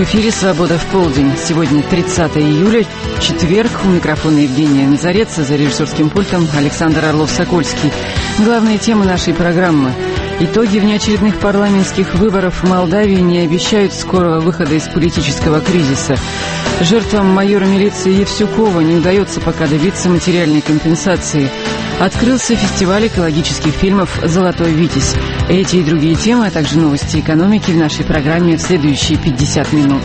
эфире «Свобода в полдень». Сегодня 30 июля, четверг. У микрофона Евгения Назарец, за режиссерским пультом Александр Орлов-Сокольский. Главные темы нашей программы. Итоги внеочередных парламентских выборов в Молдавии не обещают скорого выхода из политического кризиса. Жертвам майора милиции Евсюкова не удается пока добиться материальной компенсации. Открылся фестиваль экологических фильмов «Золотой Витязь». Эти и другие темы, а также новости экономики в нашей программе в следующие 50 минут.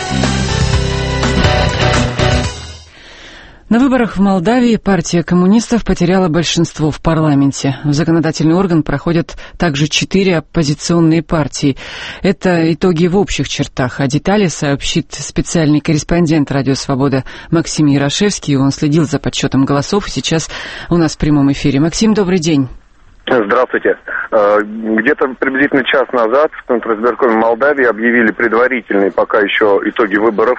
На выборах в Молдавии партия коммунистов потеряла большинство в парламенте. В законодательный орган проходят также 4 оппозиционные партии. Это итоги в общих чертах, а детали сообщит специальный корреспондент «Радио Свобода» Максим Ярашевский. Он следил за подсчетом голосов и сейчас у нас в прямом эфире. Максим, добрый день. Здравствуйте. Где-то приблизительно час назад в Центризбиркоме Молдавии объявили предварительные пока еще итоги выборов.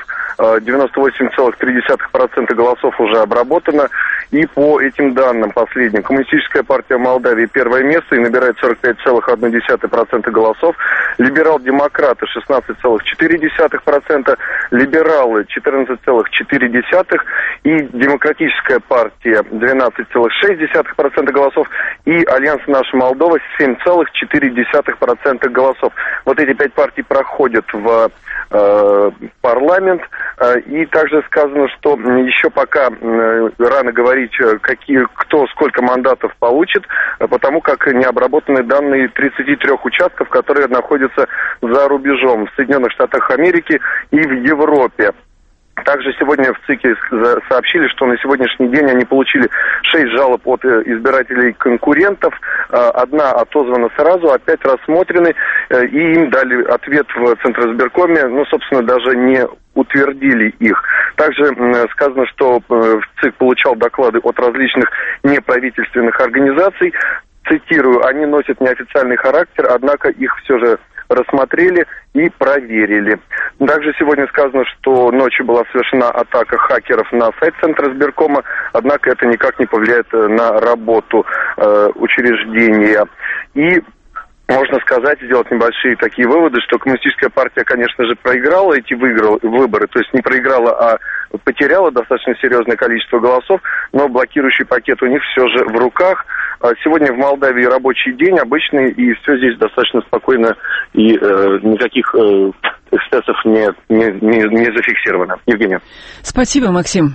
98,3% голосов уже обработано. И по этим данным последним, Коммунистическая партия Молдавии первое место и набирает 45,1% голосов. Либерал-демократы 16,4%, либералы 14,4% и Демократическая партия 12,6% голосов и Альянс «Наша Молдова» 7,4% голосов. Вот эти 5 партий проходят в парламент. И также сказано, что еще пока рано говорить, кто сколько мандатов получит, потому как не обработаны данные 33 участков, которые находятся за рубежом в Соединенных Штатах Америки и в Европе. Также сегодня в ЦИКе сообщили, что на сегодняшний день они получили 6 жалоб от избирателей конкурентов. Одна отозвана сразу, а 5 рассмотрены, и им дали ответ в Центризбиркоме, собственно, даже не утвердили их. Также сказано, что ЦИК получал доклады от различных неправительственных организаций. Цитирую, они носят неофициальный характер, однако их все же рассмотрели и проверили. Также сегодня сказано, что ночью была совершена атака хакеров на сайт Центризбиркома, однако это никак не повлияет на работу учреждения. И можно сказать, сделать небольшие такие выводы, что Коммунистическая партия, конечно же, проиграла эти выборы, то есть не проиграла, а потеряла достаточно серьезное количество голосов, но блокирующий пакет у них все же в руках. Сегодня в Молдавии рабочий день обычный, и все здесь достаточно спокойно, и никаких эксцессов не зафиксировано. Евгения. Спасибо, Максим.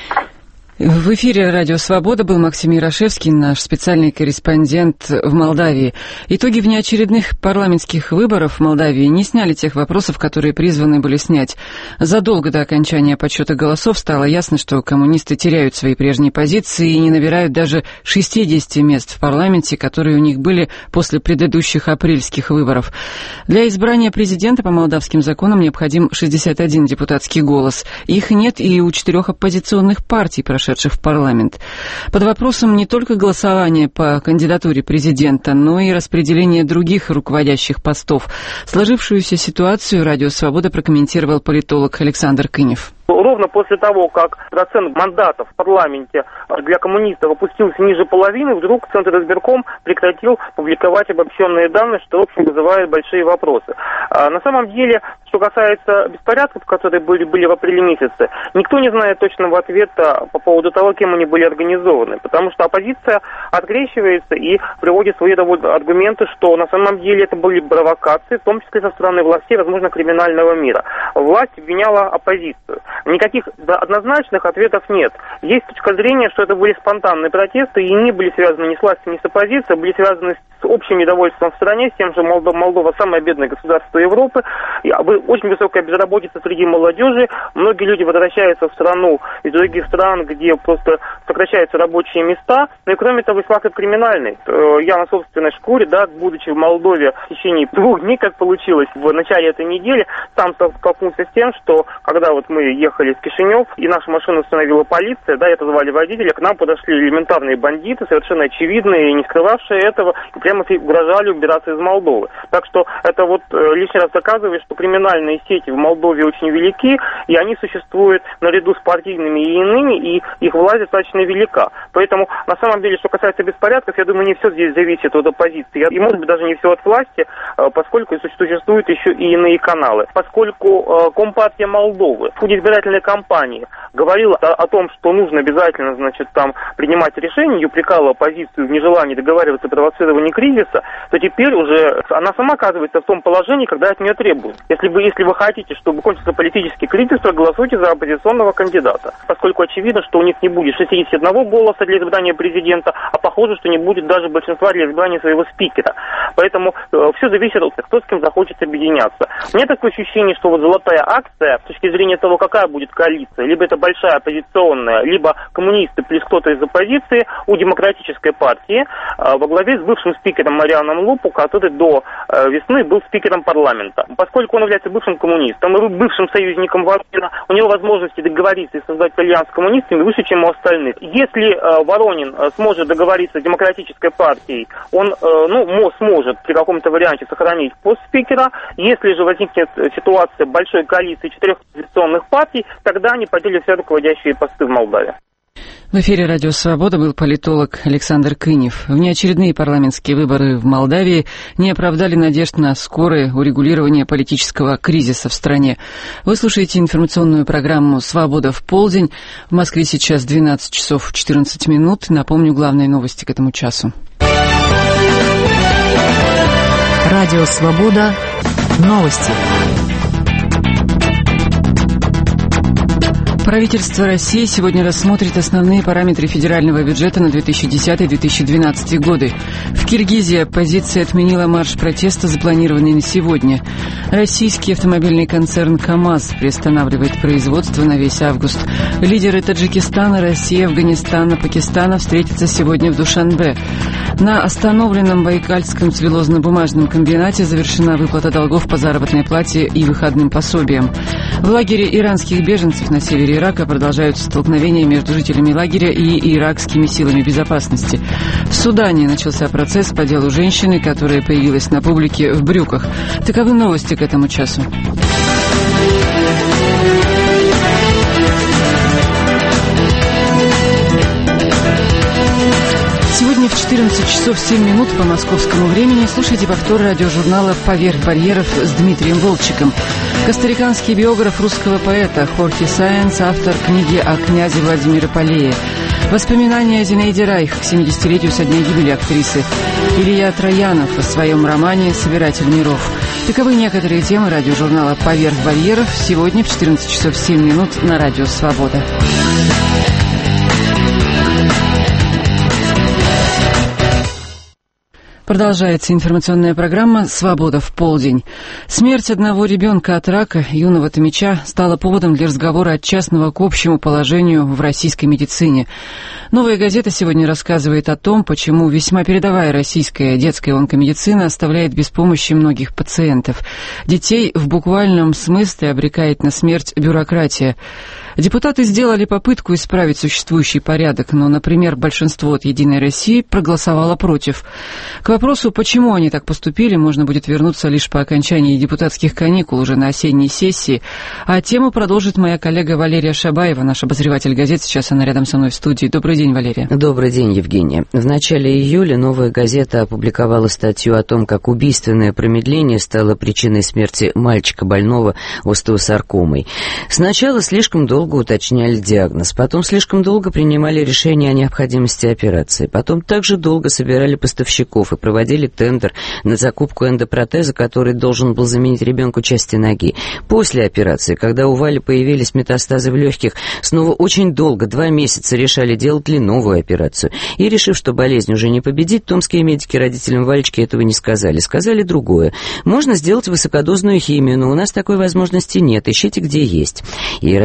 В эфире «Радио Свобода» был Максим Ярашевский, наш специальный корреспондент в Молдавии. Итоги внеочередных парламентских выборов в Молдавии не сняли тех вопросов, которые призваны были снять. Задолго до окончания подсчета голосов стало ясно, что коммунисты теряют свои прежние позиции и не набирают даже 60 мест в парламенте, которые у них были после предыдущих апрельских выборов. Для избрания президента по молдавским законам необходим 61 депутатский голос. Их нет и у 4 оппозиционных партий, прошедших в парламент. Под вопросом не только голосование по кандидатуре президента, но и распределение других руководящих постов. Сложившуюся ситуацию «Радио Свобода» прокомментировал политолог Александр Кынев. Ровно после того, как процент мандатов в парламенте для коммунистов опустился ниже половины, вдруг Центризбирком прекратил публиковать обобщенные данные, что, в общем, вызывает большие вопросы. На самом деле, что касается беспорядков, которые были в апреле месяце, никто не знает точного ответа по поводу того, кем они были организованы, потому что оппозиция открещивается и приводит свои аргументы, что на самом деле это были провокации, в том числе со стороны властей, возможно, криминального мира. Власть обвиняла оппозицию. Никаких однозначных ответов нет. Есть точка зрения, что это были спонтанные протесты, и не были связаны ни с властью, ни с оппозицией, были связаны с общим недовольством в стране, с тем же Молдова самое бедное государство Европы, очень высокая безработица среди молодежи, многие люди возвращаются в страну из других стран, где просто сокращаются рабочие места, но и кроме того, факт криминальный. Я на собственной шкуре, будучи в Молдове в течение 2 дней, как получилось, в начале этой недели, сам столкнулся с тем, что когда мы ехали ехали в Кишинев, и нашу машину остановила полиция, да, это звали водителя, к нам подошли элементарные бандиты, совершенно очевидные, не скрывавшие этого, и прямо угрожали убираться из Молдовы. Так что это вот лишний раз доказывает, что криминальные сети в Молдове очень велики, и они существуют наряду с партийными и иными, и их власть достаточно велика. Поэтому, на самом деле, что касается беспорядков, я думаю, не все здесь зависит от оппозиции, и, может быть, даже не все от власти, поскольку существуют еще и иные каналы. Поскольку Компартия Молдовы в ходе избирательной кампании говорила о том, что нужно обязательно, значит, там принимать решения и упрекала оппозицию в нежелании договариваться о провоцировании кризиса, то теперь уже она сама оказывается в том положении, когда от нее требуют. Если вы хотите, чтобы кончился политический кризис, проголосуйте за оппозиционного кандидата. Поскольку очевидно, что у них не будет 61 голоса для избрания президента, а похоже, что не будет даже большинства для избрания своего спикера. Поэтому все зависит от того, кто с кем захочет объединяться. У меня такое ощущение, что вот золотая акция, с точки зрения того, какая будет коалиция, либо это большая оппозиционная, либо коммунисты плюс кто-то из оппозиции, у демократической партии во главе с бывшим спикером Марианом Лупу, который до весны был спикером парламента. Поскольку он является бывшим коммунистом и бывшим союзником Воронина, у него возможности договориться и создать альянс с коммунистами выше, чем у остальных. Если Воронин сможет договориться с демократической партией, он сможет при каком-то варианте сохранить пост спикера. Если же возникнет ситуация большой коалиции 4 оппозиционных партий, тогда они поделят все руководящие посты в Молдавии. В эфире «Радио Свобода» был политолог Александр Кынев. Внеочередные парламентские выборы в Молдавии не оправдали надежд на скорое урегулирование политического кризиса в стране. Вы слушаете информационную программу «Свобода в полдень». В Москве сейчас 12 часов 14 минут. Напомню главные новости к этому часу. «Радио Свобода». Новости. Правительство России сегодня рассмотрит основные параметры федерального бюджета на 2010-2012 годы. В Киргизии оппозиция отменила марш протеста, запланированный на сегодня. Российский автомобильный концерн КАМАЗ приостанавливает производство на весь август. Лидеры Таджикистана, России, Афганистана, Пакистана встретятся сегодня в Душанбе. На остановленном Байкальском целлюлозно-бумажном комбинате завершена выплата долгов по заработной плате и выходным пособиям. В лагере иранских беженцев на севере Ирака продолжаются столкновения между жителями лагеря и иракскими силами безопасности. В Судане начался процесс по делу женщины, которая появилась на публике в брюках. Таковы новости к этому часу. Сегодня в 14 часов 7 минут по московскому времени слушайте повтор радиожурнала «Поверх барьеров» с Дмитрием Волчиком. Костариканский биограф русского поэта Хорхе Сайенс, автор книги о князе Владимире Полее. Воспоминания о Зинаиде Райх к 70-летию со дня гибели актрисы. Илья Троянов о своем романе «Собиратель миров». Таковы некоторые темы радиожурнала «Поверх барьеров» сегодня в 14 часов 7 минут на радио «Свобода». Продолжается информационная программа «Свобода в полдень». Смерть одного ребенка от рака, юного Томича, стала поводом для разговора от частного к общему положению в российской медицине. «Новая газета» сегодня рассказывает о том, почему весьма передовая российская детская онкомедицина оставляет без помощи многих пациентов. Детей в буквальном смысле обрекает на смерть бюрократия. Депутаты сделали попытку исправить существующий порядок, но, например, большинство от «Единой России» проголосовало против. К вопросу, почему они так поступили, можно будет вернуться лишь по окончании депутатских каникул уже на осенней сессии. А тему продолжит моя коллега Валерия Шабаева, наш обозреватель газет. Сейчас она рядом со мной в студии. Добрый день, Валерия. Добрый день, Евгения. В начале июля «Новая газета» опубликовала статью о том, как убийственное промедление стало причиной смерти мальчика, больного остеосаркомой. Сначала слишком долго уточняли диагноз, потом слишком долго принимали решение о необходимости операции, потом также долго собирали поставщиков и проводили тендер на закупку эндопротеза, который должен был заменить ребенку части ноги. После операции, когда у Вали появились метастазы в легких, снова очень долго, 2 месяца, решали, делать ли новую операцию. И, решив, что болезнь уже не победит, томские медики родителям Валечки этого не сказали. Сказали другое. Можно сделать высокодозную химию, но у нас такой возможности нет. Ищите, где есть. И родители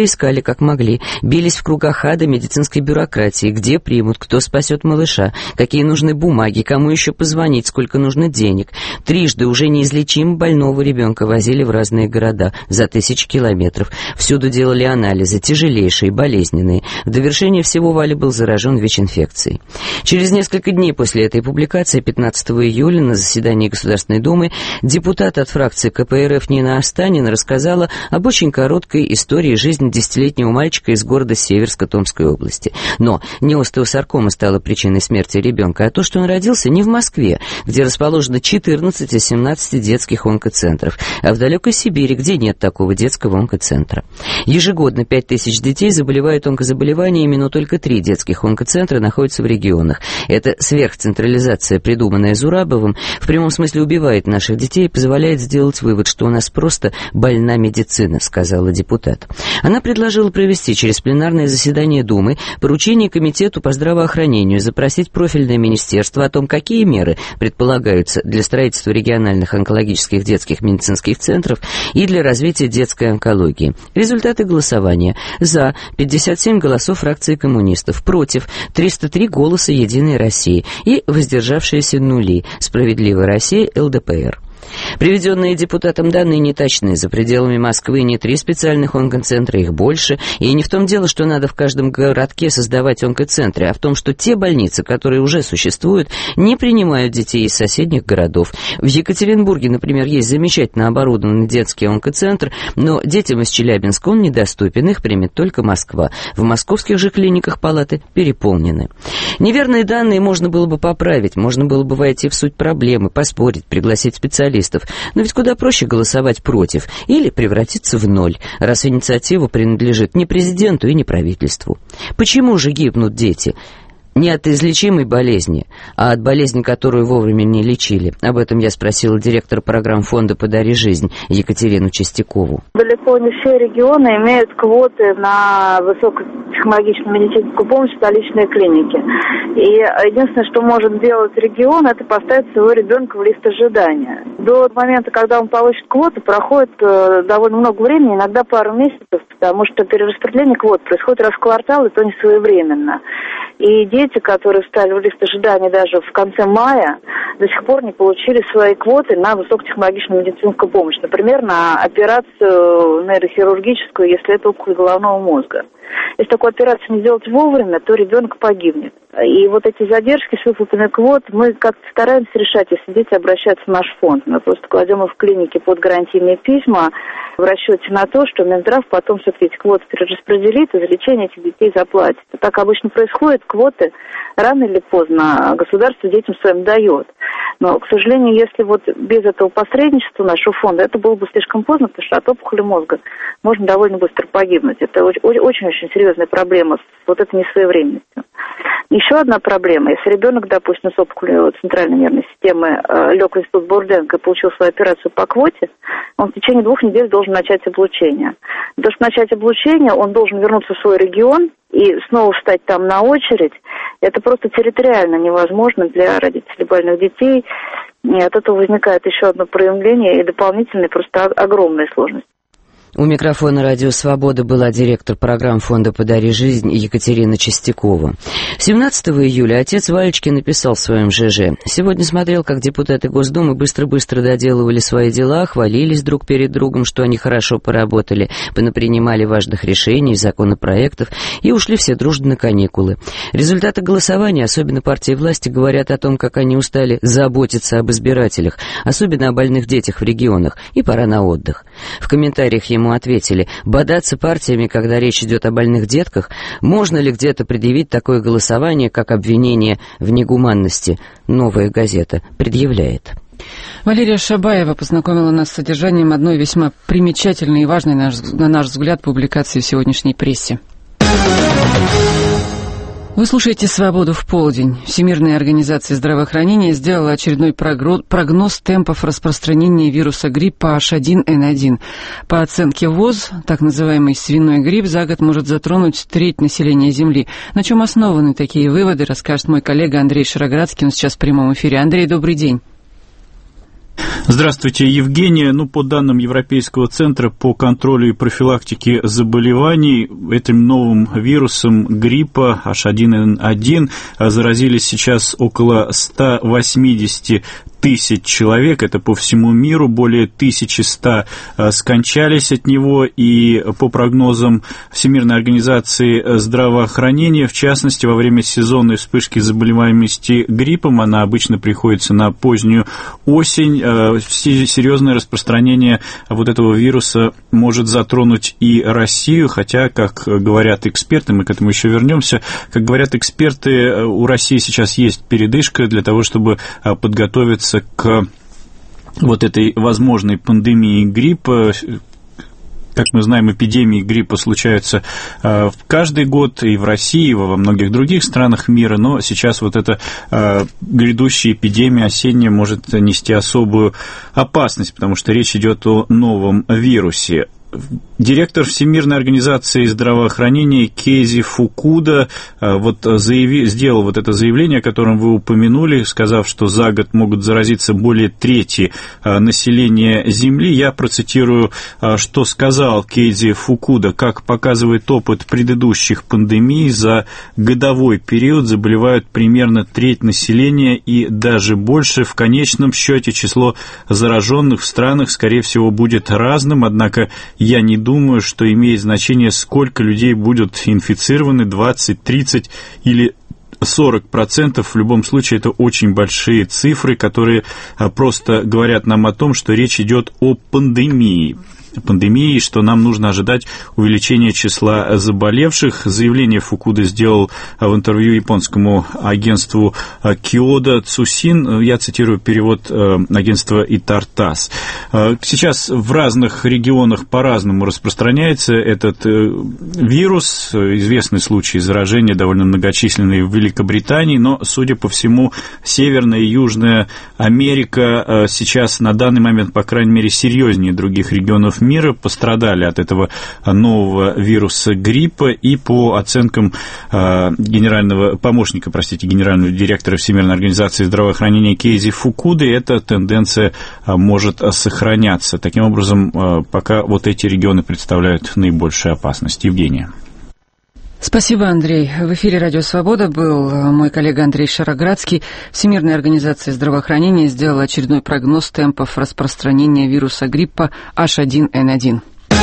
искали как могли, бились в кругах ада медицинской бюрократии, где примут, кто спасет малыша, какие нужны бумаги, кому еще позвонить, сколько нужно денег. Трижды уже неизлечимо больного ребенка возили в разные города за 1000 километров. Всюду делали анализы, тяжелейшие, болезненные. В довершение всего Валя был заражен ВИЧ-инфекцией. Через несколько дней после этой публикации, 15 июля, на заседании Государственной Думы, депутат от фракции КПРФ Нина Останина рассказала об очень короткой истории жизни 10-летнего мальчика из города Северска Томской области. Но не остеосаркома стала причиной смерти ребенка, а то, что он родился не в Москве, где расположено 14 из 17 детских онкоцентров, а в далекой Сибири, где нет такого детского онкоцентра. Ежегодно 5000 детей заболевают онкозаболеваниями, но только 3 детских онкоцентра находятся в регионах. Это сверхцентрализация, придуманная Зурабовым, в прямом смысле убивает наших детей и позволяет сделать вывод, что у нас просто больна медицина, сказала депутат. Она предложила провести через пленарное заседание Думы поручение Комитету по здравоохранению запросить профильное министерство о том, какие меры предполагаются для строительства региональных онкологических детских медицинских центров и для развития детской онкологии. Результаты голосования: за 57 голосов фракции коммунистов, против 303 голоса «Единой России» и воздержавшиеся нули «Справедливая Россия», ЛДПР. Приведенные депутатом данные неточны. За пределами Москвы не 3 специальных онкоцентра, их больше. И не в том дело, что надо в каждом городке создавать онкоцентры, а в том, что те больницы, которые уже существуют, не принимают детей из соседних городов. В Екатеринбурге, например, есть замечательно оборудованный детский онкоцентр, но детям из Челябинска он недоступен, их примет только Москва. В московских же клиниках палаты переполнены. Неверные данные можно было бы поправить, можно было бы войти в суть проблемы, поспорить, пригласить специалистов. Но ведь куда проще голосовать против или превратиться в ноль, раз инициатива принадлежит не президенту и не правительству. Почему же гибнут дети? Не от излечимой болезни, а от болезни, которую вовремя не лечили. Об этом я спросила директора программ фонда «Подари жизнь» Екатерину Чистякову. Далеко не все регионы имеют квоты на высокотехнологичную медицинскую помощь в столичные клиники. И единственное, что может сделать регион, это поставить своего ребенка в лист ожидания. До момента, когда он получит квоту, проходит довольно много времени, иногда пару месяцев, потому что перераспределение квот происходит раз в квартал, и то не своевременно. И дети, которые встали в лист ожидания даже в конце мая, до сих пор не получили свои квоты на высокотехнологичную медицинскую помощь. Например, на операцию нейрохирургическую, если это опухоль головного мозга. Если такую операцию не сделать вовремя, то ребенок погибнет. И вот эти задержки с выплатами квот мы как-то стараемся решать, если дети обращаются в наш фонд. Мы просто кладем их в клинике под гарантийные письма в расчете на то, что Минздрав потом все-таки эти квоты перераспределит и за лечение этих детей заплатит. И так обычно происходит, квоты рано или поздно государство детям своим дает. Но, к сожалению, если вот без этого посредничества нашего фонда, это было бы слишком поздно, потому что от опухоли мозга можно довольно быстро погибнуть. Это очень-очень серьезная проблема с вот этой несвоевременностью. Еще одна проблема. Если ребенок, допустим, с опухолью центральной нервной системы лег в институт Бурденко и получил свою операцию по квоте, он в течение 2 недель должен начать облучение. Для того, чтобы начать облучение, он должен вернуться в свой регион и снова встать там на очередь. Это просто территориально невозможно для родителей больных детей. И от этого возникает еще одно проявление и дополнительные просто огромные сложности. У микрофона «Радио Свобода» была директор программ фонда «Подари жизнь» Екатерина Чистякова. 17 июля отец Валечки написал в своем ЖЖ: «Сегодня смотрел, как депутаты Госдумы быстро-быстро доделывали свои дела, хвалились друг перед другом, что они хорошо поработали, понапринимали важных решений, законопроектов и ушли все дружно на каникулы. Результаты голосования, особенно партии власти, говорят о том, как они устали заботиться об избирателях, особенно о больных детях в регионах, и пора на отдых». В комментариях ему ответили: бодаться партиями, когда речь идет о больных детках, можно ли где-то предъявить такое голосование, как обвинение в негуманности? «Новая газета» предъявляет. Валерия Шабаева познакомила нас с содержанием одной весьма примечательной и важной, на наш взгляд, публикации в сегодняшней прессе. Вы слушаете «Свободу в полдень». Всемирная организация здравоохранения сделала очередной прогноз темпов распространения вируса гриппа H1N1. По оценке ВОЗ, так называемый свиной грипп за год может затронуть треть населения Земли. На чем основаны такие выводы, расскажет мой коллега Андрей Широградский. Он сейчас в прямом эфире. Андрей, добрый день. Здравствуйте, Евгения. По данным Европейского центра по контролю и профилактике заболеваний, этим новым вирусом гриппа H1N1 заразились сейчас около 180 тысяч человек, это по всему миру, более 1100 скончались от него, и по прогнозам Всемирной организации здравоохранения, в частности, во время сезонной вспышки заболеваемости гриппом, она обычно приходится на позднюю осень, серьезное распространение вот этого вируса может затронуть и Россию, хотя, как говорят эксперты, мы к этому еще вернемся, как говорят эксперты, у России сейчас есть передышка для того, чтобы подготовиться к вот этой возможной пандемии гриппа. Как мы знаем, эпидемии гриппа случаются каждый год и в России, и во многих других странах мира, но сейчас вот эта грядущая эпидемия осенняя может нести особую опасность, потому что речь идет о новом вирусе. Директор Всемирной организации здравоохранения Кейзи Фукуда сделал вот это заявление, о котором вы упомянули, сказав, что за год могут заразиться более трети населения Земли. Я процитирую, что сказал Кейзи Фукуда. Как показывает опыт предыдущих пандемий, за годовой период заболевают примерно треть населения и даже больше. В конечном счете число зараженных в странах, скорее всего, будет разным, однако я не думаю, что имеет значение, сколько людей будут инфицированы, 20, 30 или 40%. В любом случае, это очень большие цифры, которые просто говорят нам о том, что речь идет о пандемии, что нам нужно ожидать увеличения числа заболевших. Заявление Фукуда сделал в интервью японскому агентству Киода Цусин. Я цитирую перевод агентства Итартас. Сейчас в разных регионах по-разному распространяется этот вирус. Известны случаи заражения довольно многочисленные в Великобритании, но, судя по всему, Северная и Южная Америка сейчас на данный момент, по крайней мере, серьезнее других регионов мира пострадали от этого нового вируса гриппа, и по оценкам генерального директора Всемирной организации здравоохранения Кейзи Фукуды, эта тенденция может сохраняться. Таким образом, пока вот эти регионы представляют наибольшую опасность. Евгения. Спасибо, Андрей. В эфире «Радио Свобода» был мой коллега Андрей Шароградский. Всемирная организация здравоохранения сделала очередной прогноз темпов распространения вируса гриппа H1N1.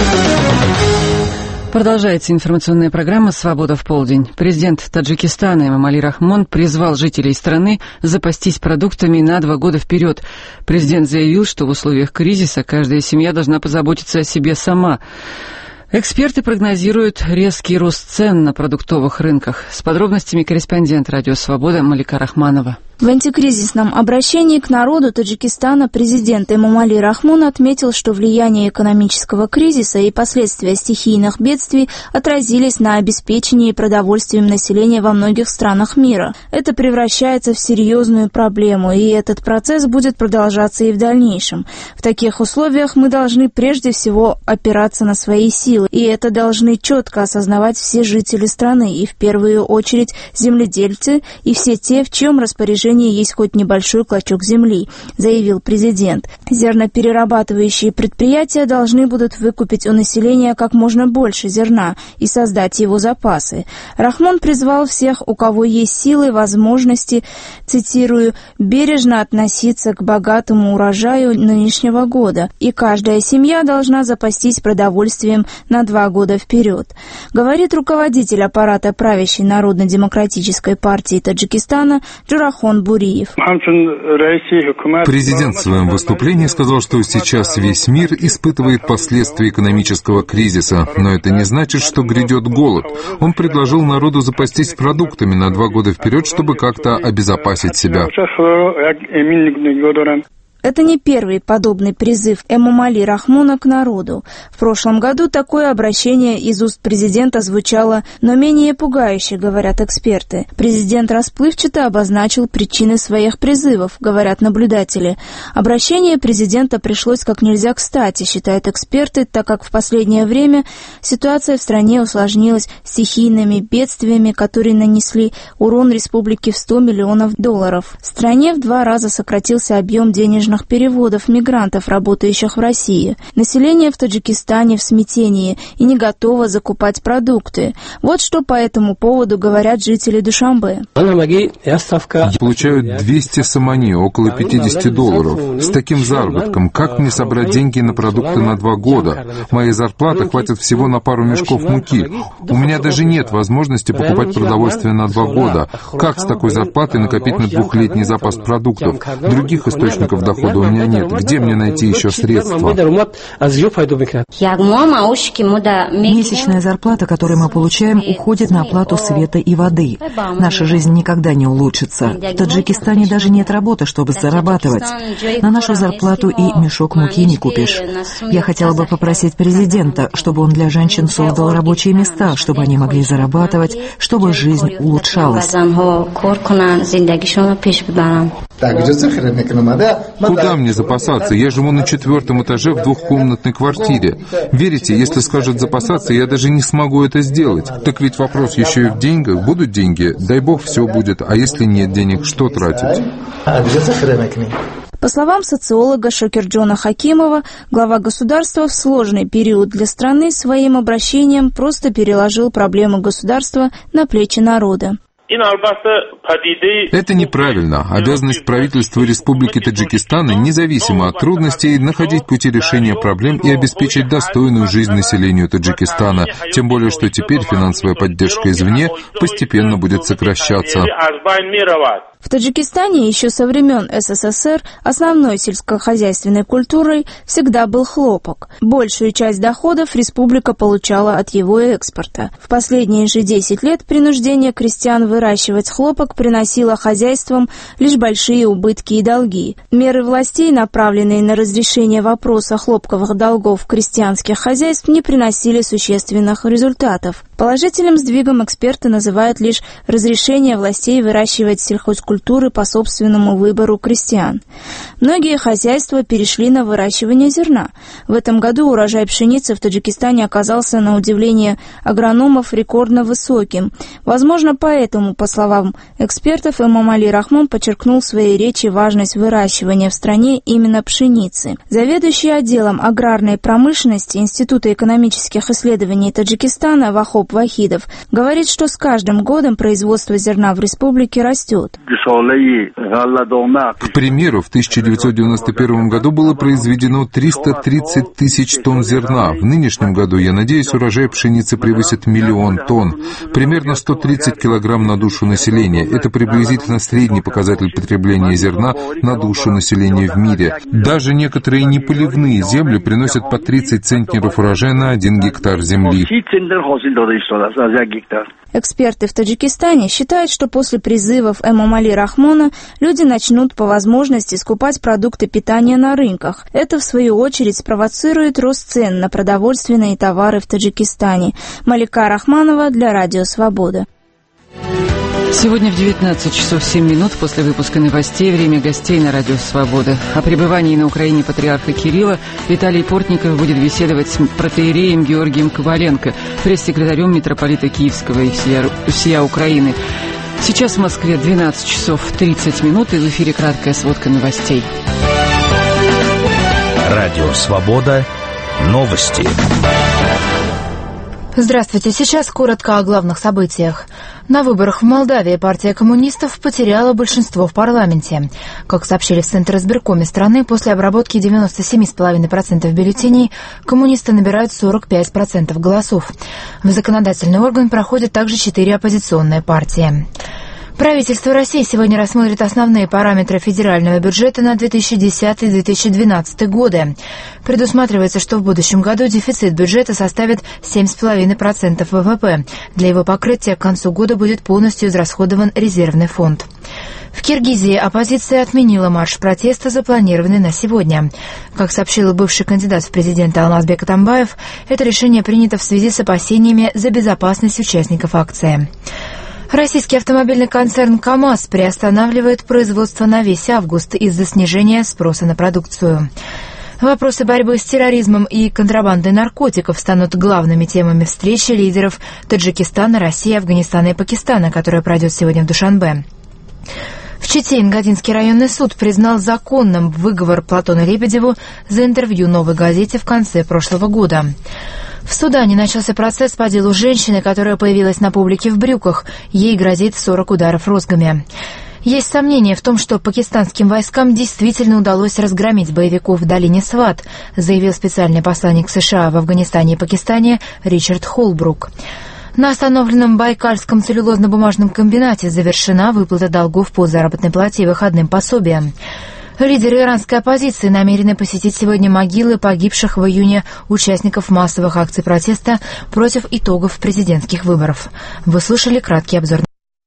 Продолжается информационная программа «Свобода в полдень». Президент Таджикистана Эмомали Рахмон призвал жителей страны запастись продуктами на 2 года вперед. Президент заявил, что в условиях кризиса каждая семья должна позаботиться о себе сама. Эксперты прогнозируют резкий рост цен на продуктовых рынках. С подробностями корреспондент «Радио Свобода» Малика Рахманова. В антикризисном обращении к народу Таджикистана президент Эмомали Рахмон отметил, что влияние экономического кризиса и последствия стихийных бедствий отразились на обеспечении продовольствием населения во многих странах мира. Это превращается в серьезную проблему, и этот процесс будет продолжаться и в дальнейшем. В таких условиях мы должны прежде всего опираться на свои силы, и это должны четко осознавать все жители страны, и в первую очередь земледельцы и все те, в чьем распоряжении есть хоть небольшой клочок земли, заявил президент. Зерноперерабатывающие предприятия должны будут выкупить у населения как можно больше зерна и создать его запасы. Рахмон призвал всех, у кого есть силы, возможности, цитирую, «бережно относиться к богатому урожаю нынешнего года, и каждая семья должна запастись продовольствием на 2 года вперед», говорит руководитель аппарата правящей Народно-демократической партии Таджикистана Джурахон Буриев. Президент в своем выступлении сказал, что сейчас весь мир испытывает последствия экономического кризиса, но это не значит, что грядет голод. Он предложил народу запастись продуктами на 2 года вперед, чтобы как-то обезопасить себя. Это не первый подобный призыв Эмомали Рахмона к народу. В прошлом году такое обращение из уст президента звучало, но менее пугающе, говорят эксперты. Президент расплывчато обозначил причины своих призывов, говорят наблюдатели. Обращение президента пришлось как нельзя кстати, считают эксперты, так как в последнее время ситуация в стране усложнилась стихийными бедствиями, которые нанесли урон республике в $100 миллионов. В стране в 2 раза сократился объем денежных повторных переводов мигрантов, работающих в России. Население в Таджикистане в смятении и не готово закупать продукты. Вот что по этому поводу говорят жители Душанбе. Получаю 200 самани, около $50. С таким заработком, как мне собрать деньги на продукты на 2 года? Моей зарплаты хватит всего на пару мешков муки. У меня даже нет возможности покупать продовольствие на 2 года. Как с такой зарплатой накопить на 2-летний запас продуктов? Других источников дохода у меня нет. Где мне найти еще средства? Месячная зарплата, которую мы получаем, уходит на оплату света и воды. Наша жизнь никогда не улучшится. В Таджикистане даже нет работы, чтобы зарабатывать. На нашу зарплату и мешок муки не купишь. Я хотела бы попросить президента, чтобы он для женщин создал рабочие места, чтобы они могли зарабатывать, чтобы жизнь улучшалась. Куда мне запасаться? Я живу на 4-м этаже в 2-комнатной квартире. Верите, если скажут запасаться, я даже не смогу это сделать. Так ведь вопрос еще и в деньгах. Будут деньги? Дай бог, все будет. А если нет денег, что тратить? По словам социолога Шокирджона Хакимова, глава государства в сложный период для страны своим обращением просто переложил проблему государства на плечи народа. Это неправильно. Обязанность правительства Республики Таджикистан, независимо от трудностей, находить пути решения проблем и обеспечить достойную жизнь населению Таджикистана. Тем более, что теперь финансовая поддержка извне постепенно будет сокращаться. В Таджикистане еще со времен СССР основной сельскохозяйственной культурой всегда был хлопок. Большую часть доходов республика получала от его экспорта. В последние же 10 лет принуждение крестьян выращивать хлопок приносило хозяйствам лишь большие убытки и долги. Меры властей, направленные на разрешение вопроса хлопковых долгов крестьянских хозяйств, не приносили существенных результатов. Положительным сдвигом эксперты называют лишь разрешение властей выращивать сельхозкультуры по собственному выбору крестьян. Многие хозяйства перешли на выращивание зерна. В этом году урожай пшеницы в Таджикистане оказался, на удивление агрономов, рекордно высоким. Возможно, поэтому, по словам экспертов, Эмомали Рахмон подчеркнул в своей речи важность выращивания в стране именно пшеницы. Заведующий отделом аграрной промышленности Института экономических исследований Таджикистана Вахоб Вахидов говорит, что с каждым годом производство зерна в республике растет. К примеру, в 1991 году было произведено 330 тысяч тонн зерна. В нынешнем году, я надеюсь, урожай пшеницы превысит 1 миллион тонн. Примерно 130 килограмм на душу населения. Это приблизительно средний показатель потребления зерна на душу населения в мире. Даже некоторые неполивные земли приносят по 30 центнеров урожая на 1 гектар земли. Эксперты в Таджикистане считают, что после призывов Эмомали Рахмона люди начнут по возможности скупать продукты питания на рынках. Это, в свою очередь, спровоцирует рост цен на продовольственные товары в Таджикистане. Малика Рахманова для Радио Свобода. Сегодня в 19 часов 7 минут после выпуска новостей время гостей на Радио Свобода. О пребывании на Украине патриарха Кирилла Виталий Портников будет беседовать с протоиереем Георгием Коваленко, пресс-секретарем митрополита Киевского и всея Украины. Сейчас в Москве 12 часов 30 минут и в эфире краткая сводка новостей. Радио Свобода. Новости. Здравствуйте. Сейчас коротко о главных событиях. На выборах в Молдавии партия коммунистов потеряла большинство в парламенте. Как сообщили в Центре избиркоме страны, после обработки 97,5% бюллетеней коммунисты набирают 45% голосов. В законодательный орган проходят также 4 оппозиционные партии. Правительство России сегодня рассмотрит основные параметры федерального бюджета на 2010-2012 годы. Предусматривается, что в будущем году дефицит бюджета составит 7,5% ВВП. Для его покрытия к концу года будет полностью израсходован резервный фонд. В Киргизии оппозиция отменила марш протеста, запланированный на сегодня. Как сообщил бывший кандидат в президенты Алмазбек Атамбаев, это решение принято в связи с опасениями за безопасность участников акции. Российский автомобильный концерн КАМАЗ приостанавливает производство на весь август из-за снижения спроса на продукцию. Вопросы борьбы с терроризмом и контрабандой наркотиков станут главными темами встречи лидеров Таджикистана, России, Афганистана и Пакистана, которая пройдет сегодня в Душанбе. В В Чите Ингодинский районный суд признал законным выговор Платону Лебедеву за интервью «Новой газете» в конце прошлого года. В Судане начался процесс по делу женщины, которая появилась на публике в брюках. Ей грозит 40 ударов розгами. Есть сомнения в том, что пакистанским войскам действительно удалось разгромить боевиков в долине Сват, заявил специальный посланник США в Афганистане и Пакистане Ричард Холбрук. На остановленном Байкальском целлюлозно-бумажном комбинате завершена выплата долгов по заработной плате и выходным пособиям. Лидеры иранской оппозиции намерены посетить сегодня могилы погибших в июне участников массовых акций протеста против итогов президентских выборов. Вы слушали краткий обзор.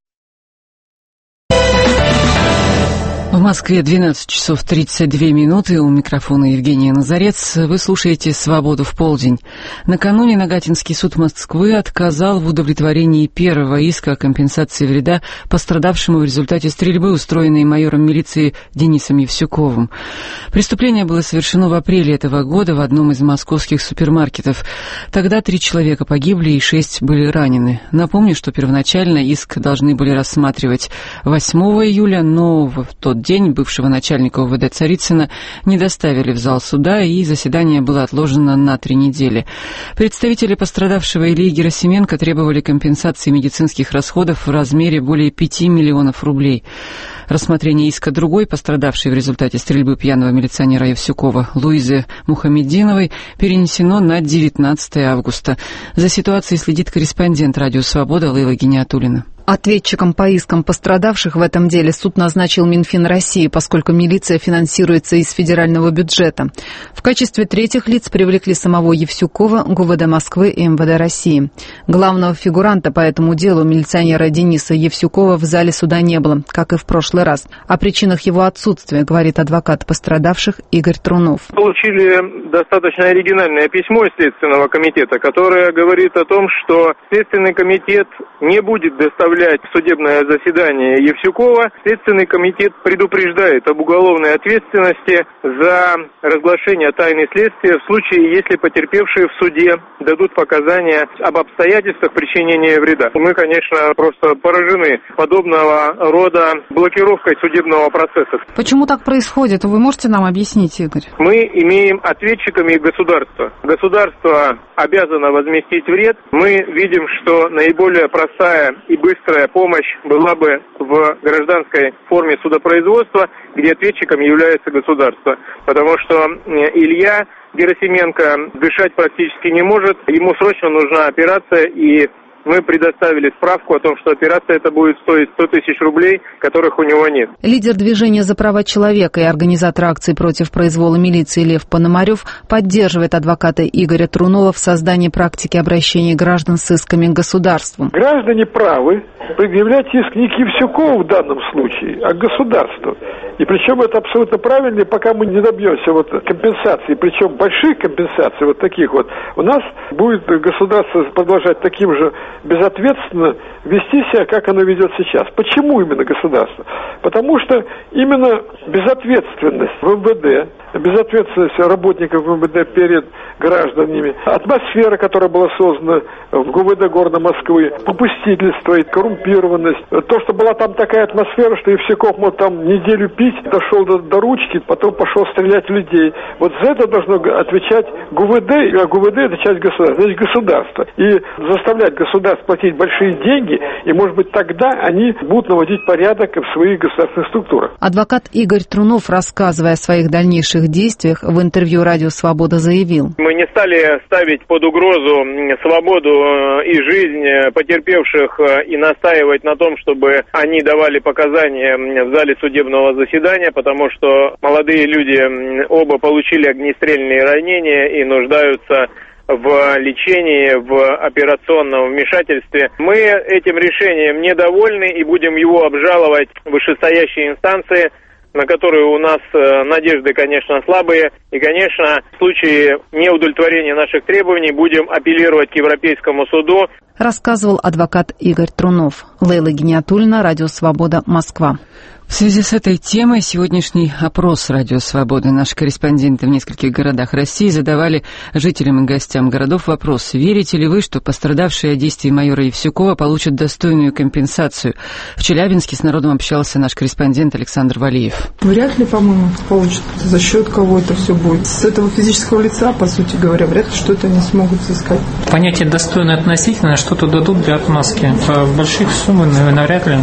В Москве 12 часов 32 минуты. У микрофона Евгения Назарец. Вы слушаете «Свободу в полдень». Накануне Нагатинский суд Москвы отказал в удовлетворении первого иска о компенсации вреда пострадавшему в результате стрельбы, устроенной майором милиции Денисом Евсюковым. Преступление было совершено в апреле этого года в одном из московских супермаркетов. Тогда 3 человека погибли и 6 были ранены. Напомню, что первоначально иск должны были рассматривать 8 июля, но в тот день бывшего начальника УВД Царицына не доставили в зал суда, и заседание было отложено на 3 недели. Представители пострадавшего Ильи Герасименко требовали компенсации медицинских расходов в размере более 5 миллионов рублей. Рассмотрение иска другой пострадавшей в результате стрельбы пьяного милиционера Евсюкова Луизы Мухамединовой перенесено на 19 августа. За ситуацией следит корреспондент «Радио Свобода» Лейла Гиниатуллина. Ответчиком по искам пострадавших в этом деле суд назначил Минфин России, поскольку милиция финансируется из федерального бюджета. В качестве третьих лиц привлекли самого Евсюкова, ГУВД Москвы и МВД России. Главного фигуранта по этому делу, милиционера Дениса Евсюкова, в зале суда не было, как и в прошлый раз. О причинах его отсутствия говорит адвокат пострадавших Игорь Трунов. Получили достаточно оригинальное письмо из Следственного комитета, которое говорит о том, что Следственный комитет не будет доставлять в судебное заседание Евсюкова. Следственный комитет предупреждает об уголовной ответственности за разглашение тайны следствия в случае, если потерпевшие в суде дадут показания об обстоятельствах причинения вреда. Мы, конечно, просто поражены подобного рода блокировкой судебного процесса. Почему так происходит? Вы можете нам объяснить, Игорь? Мы имеем ответчиками государство. Государство обязано возместить вред. Мы видим, что наиболее простая и быстрая помощь была бы в гражданской форме судопроизводства, где ответчиком является государство. Потому что Илья Герасименко дышать практически не может, ему срочно нужна операция, и мы предоставили справку о том, что операция эта будет стоить 100 тысяч рублей, которых у него нет. Лидер движения за права человека и организатор акций против произвола милиции Лев Пономарев поддерживает адвоката Игоря Трунова в создании практики обращения граждан с исками к государству. Граждане правы предъявлять иск не к Евсюкову в данном случае, а к государству. И причем это абсолютно правильно, и пока мы не добьемся компенсации, причем больших компенсаций, таких у нас будет государство продолжать таким же безответственно вести себя, как оно ведет сейчас. Почему именно государство? Потому что именно безответственность в МВД, безответственность работников МВД перед гражданами, атмосфера, которая была создана в ГУВД города Москвы, попустительство и коррумпированность, то, что была там такая атмосфера, что Евсюков мог там неделю пить, дошел до ручки, потом пошел стрелять в людей. За это должно отвечать ГУВД, а ГУВД это часть государства, значит государство. И заставлять государство платить большие деньги, и, может быть, тогда они будут наводить порядок в своих государственных структурах. Адвокат Игорь Трунов, рассказывая о своих дальнейших действиях, в интервью «Радио Свобода» заявил: мы не стали ставить под угрозу свободу и жизнь потерпевших и настаивать на том, чтобы они давали показания в зале судебного заседания, потому что молодые люди оба получили огнестрельные ранения и нуждаются в лечении, в операционном вмешательстве. Мы этим решением недовольны и будем его обжаловать в вышестоящие инстанции, на которые у нас надежды, конечно, слабые. И, конечно, в случае неудовлетворения наших требований будем апеллировать к Европейскому суду. Рассказывал адвокат Игорь Трунов. Лейла Гиниатуллина, Радио Свобода, Москва. В связи с этой темой сегодняшний опрос «Радио Свободы» наши корреспонденты в нескольких городах России задавали жителям и гостям городов вопрос: верите ли вы, что пострадавшие от действий майора Евсюкова получат достойную компенсацию? В Челябинске с народом общался наш корреспондент Александр Валиев. Вряд ли, по-моему, получат. За счет кого это все будет. С этого физического лица, по сути говоря, вряд ли что-то они смогут взыскать. Понятие «достойно» относительно, что-то дадут для отмазки. По больших суммах, наверное, вряд ли.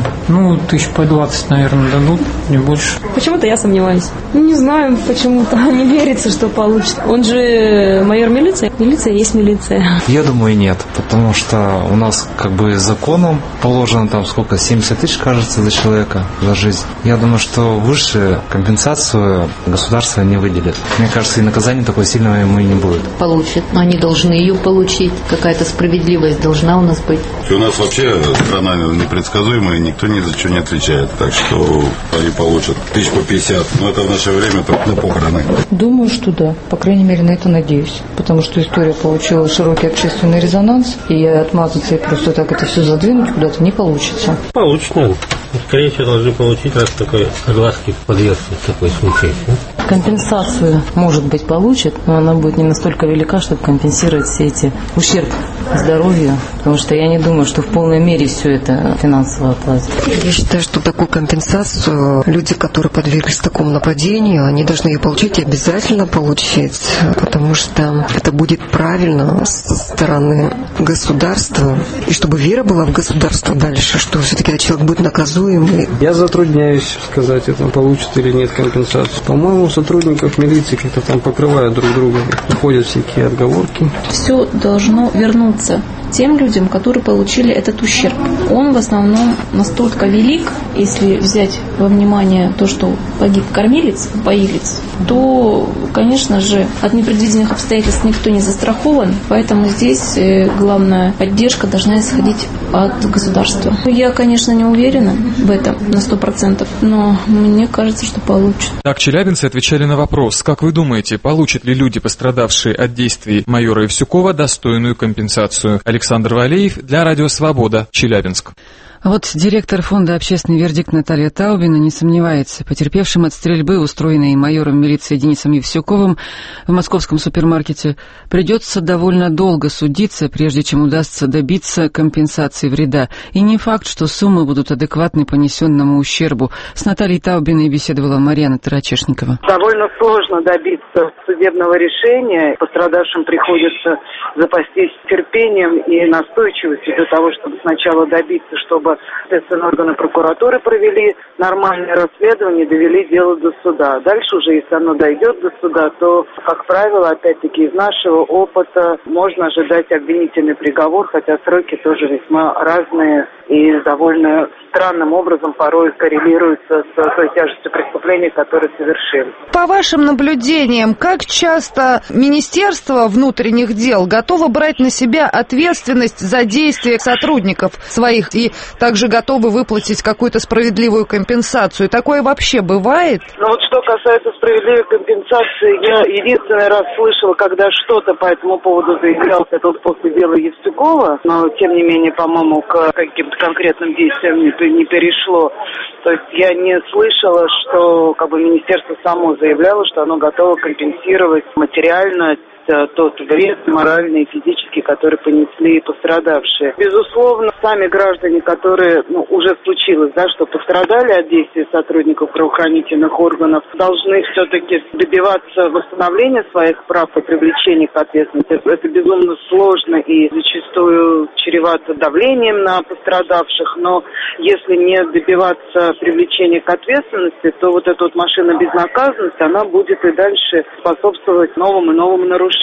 2020, наверное, дадут, не больше. Почему-то я сомневаюсь. Не знаю, почему-то не верится, что получит. Он же майор милиции. Милиция есть милиция. Я думаю, нет, потому что у нас законом положено 70 тысяч, кажется, за человека, за жизнь. Я думаю, что выше компенсацию государство не выделит. Мне кажется, и наказание такое сильное ему и не будет. Получит. Они должны ее получить. Какая-то справедливость должна у нас быть. У нас вообще страна непредсказуемая, никто ни за что не отвечает. Так что они получат 50. Но это в наше время только на похороны. Думаю, что да. По крайней мере, на это надеюсь. Потому что история получила широкий общественный резонанс. И отмазаться и просто так это все задвинуть куда-то не получится. Получит, наверное. Скорее всего, должны получить, раз такой огласки подвергся такой случай. Компенсацию, может быть, получит, но она будет не настолько велика, чтобы компенсировать все эти ущерб здоровью, потому что я не думаю, что в полной мере все это финансово оплатят. Я считаю, что такую компенсацию люди, которые подверглись такому нападению, они должны ее получить и обязательно получить, потому что это будет правильно со стороны государства, и чтобы вера была в государство дальше, что все-таки этот человек будет наказуемый. Я затрудняюсь сказать, это получит или нет компенсацию. По-моему, сотрудников милиции как-то там покрывают друг друга, находят всякие отговорки. Все должно вернуться тем людям, которые получили этот ущерб. Он в основном настолько велик, если взять во внимание то, что погиб кормилец, поилец, то, конечно же, от непредвиденных обстоятельств никто не застрахован, поэтому здесь главная поддержка должна исходить от государства. Я, конечно, не уверена в этом на 100%, но мне кажется, что получат. Так челябинцы отвечали на вопрос: как вы думаете, получат ли люди, пострадавшие от действий майора Евсюкова, достойную компенсацию? Александр Валеев для Радио Свобода, Челябинск. Вот директор фонда «Общественный вердикт» Наталья Таубина не сомневается. Потерпевшим от стрельбы, устроенной майором милиции Денисом Евсюковым в московском супермаркете, придется довольно долго судиться, прежде чем удастся добиться компенсации вреда. И не факт, что суммы будут адекватны понесенному ущербу. С Натальей Таубиной беседовала Марьяна Тарачешникова. Довольно сложно добиться судебного решения. Пострадавшим приходится запастись терпением и настойчивостью для того, чтобы сначала добиться, чтобы следственные органы прокуратуры провели нормальное расследование, довели дело до суда. Дальше уже, если оно дойдет до суда, то, как правило, опять-таки из нашего опыта можно ожидать обвинительный приговор, хотя сроки тоже весьма разные и довольно странным образом порой коррелируются с той тяжестью преступления, которое совершили. По вашим наблюдениям, как часто Министерство внутренних дел готово брать на себя ответственность за действия сотрудников своих и также готовы выплатить какую-то справедливую компенсацию? Такое вообще бывает? Что касается справедливой компенсации, я единственный раз слышала, когда что-то по этому поводу заявлялся, это после дела Евсюкова, но тем не менее, по-моему, к каким-то конкретным действиям не перешло. То есть я не слышала, что министерство само заявляло, что оно готово компенсировать материально тот вред моральный и физический, который понесли пострадавшие. Безусловно, сами граждане, которые уже случилось, что пострадали от действий сотрудников правоохранительных органов, должны все-таки добиваться восстановления своих прав и привлечения к ответственности. Это безумно сложно и зачастую чревато давлением на пострадавших, но если не добиваться привлечения к ответственности, то вот эта машина безнаказанности, она будет и дальше способствовать новым и новым нарушениям.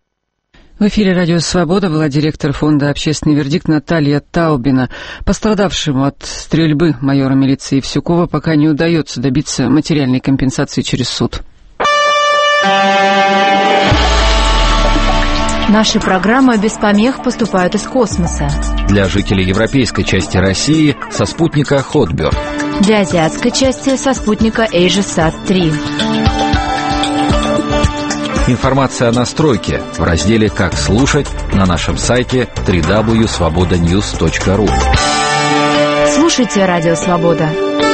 В эфире «Радио Свобода» была директор фонда «Общественный вердикт» Наталья Таубина. Пострадавшему от стрельбы майора милиции Евсюкова пока не удается добиться материальной компенсации через суд. Наши программы без помех поступают из космоса. Для жителей европейской части России со спутника Hotbird. Для азиатской части со спутника AsiaSat-3. Информация о настройке в разделе «Как слушать» на нашем сайте www.svobodanews.ru. слушайте Радио Свобода.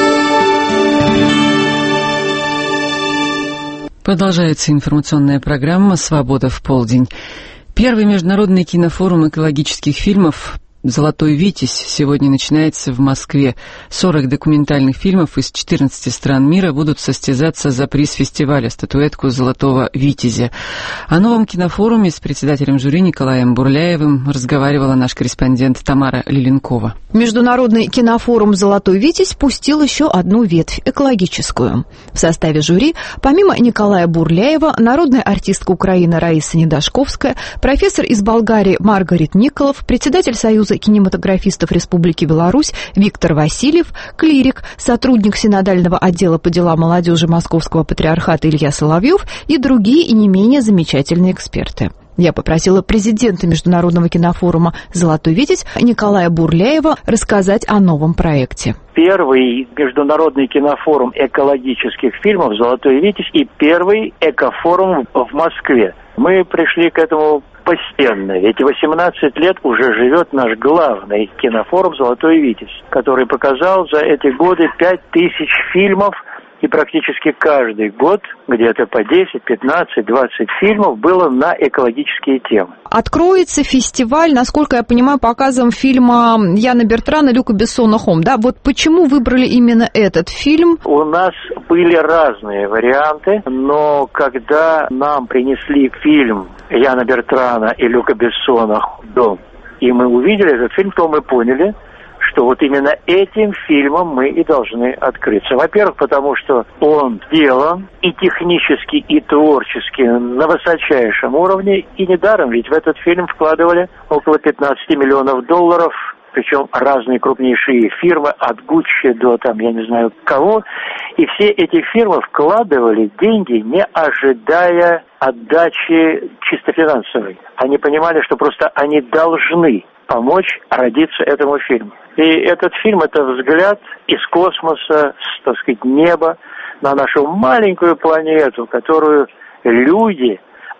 Продолжается информационная программа «Свобода в полдень». Первый международный кинофорум экологических фильмов «Золотой Витязь» сегодня начинается в Москве. 40 документальных фильмов из 14 стран мира будут состязаться за приз фестиваля, статуэтку «Золотого Витязя». О новом кинофоруме с председателем жюри Николаем Бурляевым разговаривала наш корреспондент Тамара Лиленкова. Международный кинофорум «Золотой Витязь» пустил еще одну ветвь – экологическую. В составе жюри, помимо Николая Бурляева, народная артистка Украины Раиса Недашковская, профессор из Болгарии Маргарит Николов, председатель Союза кинематографистов Республики Беларусь Виктор Васильев, клирик, сотрудник синодального отдела по делам молодежи Московского патриархата Илья Соловьев и другие и не менее замечательные эксперты. Я попросила президента Международного кинофорума «Золотой Витязь» Николая Бурляева рассказать о новом проекте. Первый международный кинофорум экологических фильмов «Золотой Витязь» и первый экофорум в Москве. Мы пришли к этому постепенно. Ведь 18 лет уже живет наш главный кинофорум «Золотой Витязь», который показал за эти годы 5000 фильмов, и практически каждый год где-то по 10, 15, 20 фильмов было на экологические темы. Откроется фестиваль, насколько я понимаю, показом фильма Яна Бертрана и Люка Бессона «Хом». Да? Вот почему выбрали именно этот фильм? У нас были разные варианты, но когда нам принесли фильм Яна Бертрана и Люка Бессона «Дом», и мы увидели этот фильм, то мы поняли, что вот именно этим фильмом мы и должны открыться. Во-первых, потому что он сделан и технически, и творчески на высочайшем уровне, и недаром, ведь в этот фильм вкладывали около 15 миллионов долларов, причем разные крупнейшие фирмы, от Гуччи до там, я не знаю кого, и все эти фирмы вкладывали деньги, не ожидая отдачи чисто финансовой. Они понимали, что просто они должны помочь родиться этому фильму. И этот фильм – это взгляд из космоса, с, так сказать, неба на нашу маленькую планету, которую люди,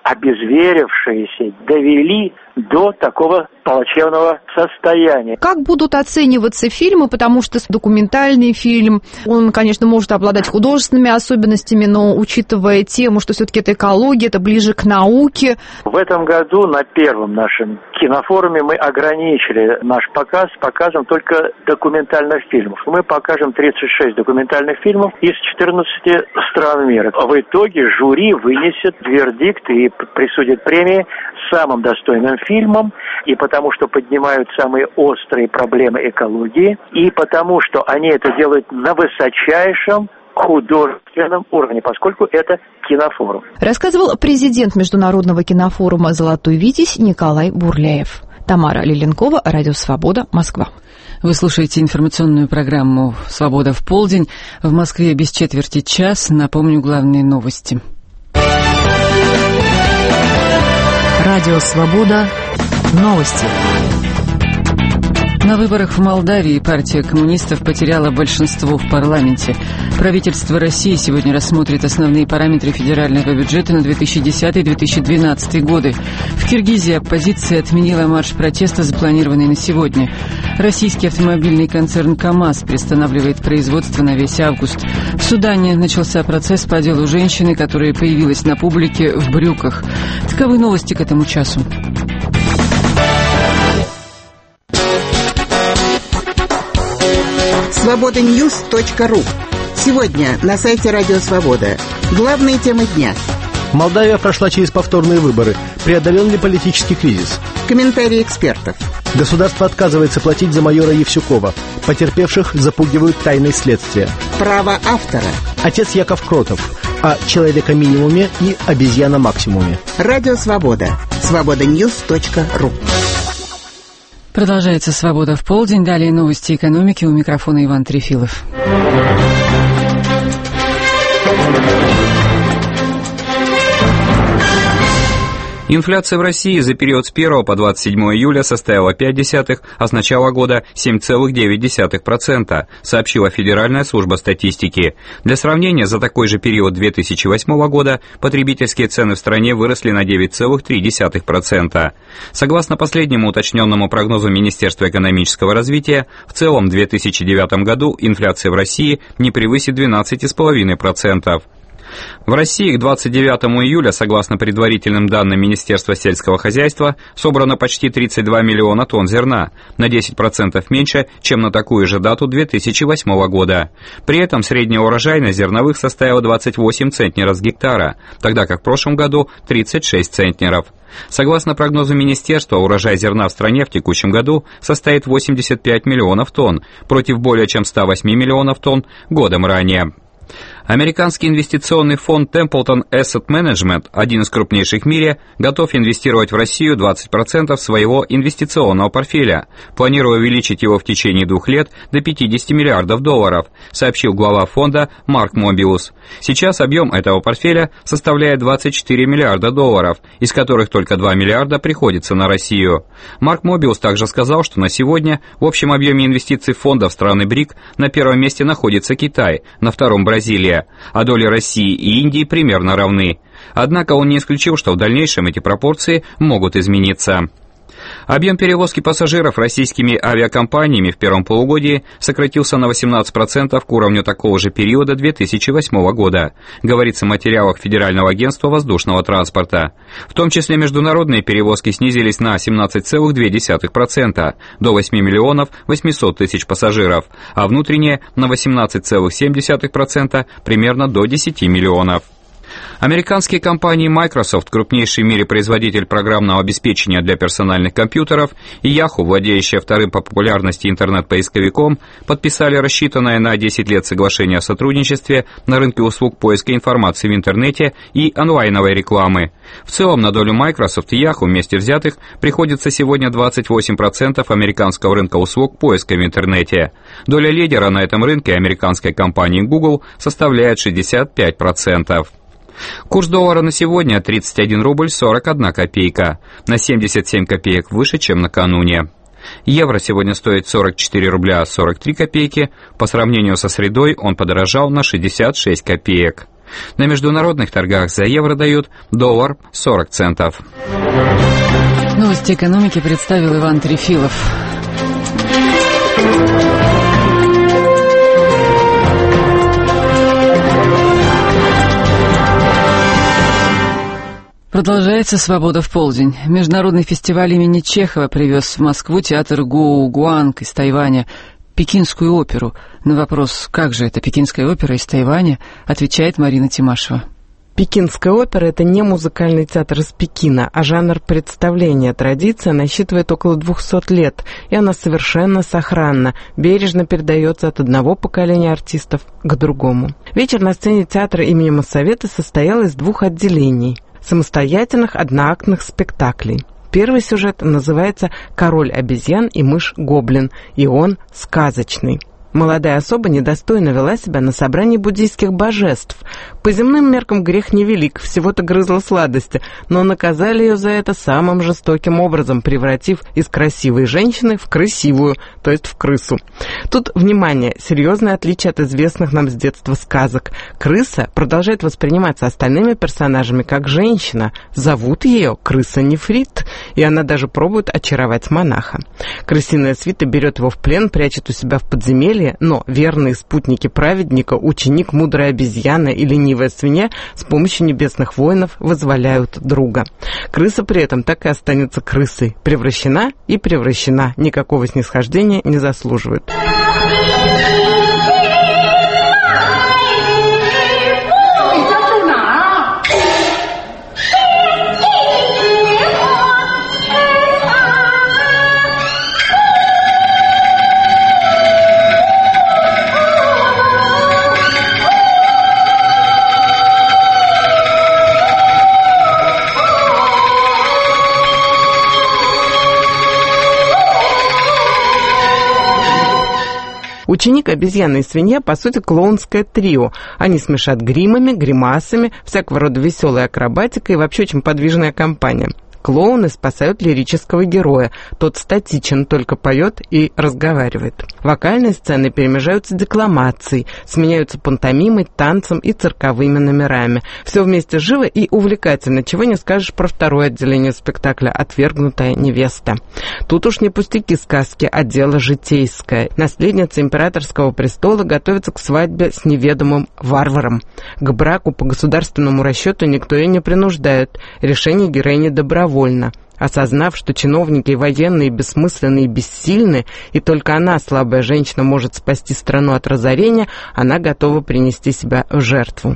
обезверевшиеся, довели до такого плачевного состояния. Как будут оцениваться фильмы, потому что документальный фильм, он, конечно, может обладать художественными особенностями, но учитывая тему, что все-таки это экология, это ближе к науке. В этом году на первом нашем кинофоруме мы ограничили наш показ показом только документальных фильмов. Мы покажем 36 документальных фильмов из 14 стран мира. В итоге жюри вынесет вердикт и присудит премии самым достойным фильмам, и потому что поднимают самые острые проблемы экологии, и потому что они это делают на высочайшем художественном уровне, поскольку это кинофорум. Рассказывал президент Международного кинофорума «Золотой Витязь» Николай Бурляев. Тамара Лиленкова, Радио Свобода, Москва. Вы слушаете информационную программу «Свобода в полдень». В Москве без четверти час. Напомню главные новости. Радио «Свобода». Новости. На выборах в Молдавии партия коммунистов потеряла большинство в парламенте. Правительство России сегодня рассмотрит основные параметры федерального бюджета на 2010-2012 годы. В Киргизии оппозиция отменила марш протеста, запланированный на сегодня. Российский автомобильный концерн КАМАЗ приостанавливает производство на весь август. В Судане начался процесс по делу женщины, которая появилась на публике в брюках. Таковы новости к этому часу. Свободаньюз.ру. Сегодня на сайте Радио Свобода. Главные темы дня. Молдавия прошла через повторные выборы. Преодолен ли политический кризис? Комментарии экспертов. Gосударство отказывается платить за майора Евсюкова. Потерпевших запугивают тайной следствия. Право автора. Отец Яков Кротов. О человека-минимуме и обезьяна-максимуме. Радио Свобода. Свободаньюз.ру. Продолжается «Свобода в полдень». Далее новости экономики. У микрофона Иван Трефилов. Инфляция в России за период с 1 по 27 июля составила 0,5, а с начала года 7,9%, сообщила Федеральная служба статистики. Для сравнения, за такой же период 2008 года потребительские цены в стране выросли на 9,3%. Согласно последнему уточненному прогнозу Министерства экономического развития, в целом в 2009 году инфляция в России не превысит 12,5%. В России к 29 июля, согласно предварительным данным Министерства сельского хозяйства, собрано почти 32 миллиона тонн зерна, на 10% меньше, чем на такую же дату 2008 года. При этом средняя урожайность зерновых составила 28 центнеров с гектара, тогда как в прошлом году 36 центнеров. Согласно прогнозу министерства, урожай зерна в стране в текущем году составит 85 миллионов тонн, против более чем 108 миллионов тонн годом ранее. Американский инвестиционный фонд Templeton Asset Management, один из крупнейших в мире, готов инвестировать в Россию 20% своего инвестиционного портфеля, планируя увеличить его в течение 2 лет до 50 миллиардов долларов, сообщил глава фонда Марк Мобиус. Сейчас объем этого портфеля составляет 24 миллиарда долларов, из которых только 2 миллиарда приходится на Россию. Марк Мобиус также сказал, что на сегодня в общем объеме инвестиций фонда в страны БРИК на первом месте находится Китай, на втором Бразилия, а доли России и Индии примерно равны. Однако он не исключил, что в дальнейшем эти пропорции могут измениться. Объем перевозки пассажиров российскими авиакомпаниями в первом полугодии сократился на 18% к уровню такого же периода 2008 года, говорится в материалах Федерального агентства воздушного транспорта. В том числе международные перевозки снизились на 17,2%, до 8 миллионов 800 тысяч пассажиров, а внутренние на 18,7%, примерно до 10 миллионов. Американские компании Microsoft, крупнейший в мире производитель программного обеспечения для персональных компьютеров, и Yahoo, владеющая вторым по популярности интернет-поисковиком, подписали рассчитанное на 10 лет соглашение о сотрудничестве на рынке услуг поиска информации в интернете и онлайновой рекламы. В целом на долю Microsoft и Yahoo вместе взятых приходится сегодня 28% американского рынка услуг поиска в интернете. Доля лидера на этом рынке американской компании Google составляет 65%. Курс доллара на сегодня 31 рубль 41 копейка, на 77 копеек выше, чем накануне. Евро сегодня стоит 44 рубля 43 копейки, по сравнению со средой он подорожал на 66 копеек. На международных торгах за евро дают доллар 40 центов. Новости экономики представил Иван Трефилов. Продолжается «Свобода в полдень». Международный фестиваль имени Чехова привез в Москву театр Гуанг из Тайваня пекинскую оперу. На вопрос, как же это пекинская опера из Тайваня, отвечает Марина Тимашева. Пекинская опера – это не музыкальный театр из Пекина, а жанр представления. Традиция насчитывает около 200 лет, и она совершенно сохранна, бережно передается от одного поколения артистов к другому. Вечер на сцене театра имени Моссовета состоял из 2 отделений – самостоятельных одноактных спектаклей. Первый сюжет называется «Король обезьян и мышь-гоблин», и он сказочный. Молодая особа недостойно вела себя на собрании буддийских божеств. По земным меркам грех невелик, всего-то грызла сладости, но наказали ее за это самым жестоким образом, превратив из красивой женщины в крысивую, то есть в крысу. Тут, внимание, серьезное отличие от известных нам с детства сказок. Крыса продолжает восприниматься остальными персонажами как женщина. Зовут ее крыса-нефрит, и она даже пробует очаровать монаха. Крысиная свита берет его в плен, прячет у себя в подземелье, но верные спутники праведника, ученик, мудрая обезьяна и ленивая свинья с помощью небесных воинов вызволяют друга. Крыса при этом так и останется крысой. Превращена и превращена. Никакого снисхождения не заслуживает. Ученик, обезьяна и свинья, по сути, клоунское трио. Они смешат гримами, гримасами, всякого рода веселой акробатикой и вообще очень подвижная компания. Клоуны спасают лирического героя. Тот статичен, только поет и разговаривает. Вокальные сцены перемежаются декламацией, сменяются пантомимой, танцем и цирковыми номерами. Все вместе живо и увлекательно, чего не скажешь про второе отделение спектакля «Отвергнутая невеста». Тут уж не пустяки сказки, а дело житейское. Наследница императорского престола готовится к свадьбе с неведомым варваром. К браку по государственному расчету никто ее не принуждает. Решение героини добровольно. Осознав, что чиновники и военные бессмысленны и бессильны, и только она, слабая женщина, может спасти страну от разорения, она готова принести себя в жертву.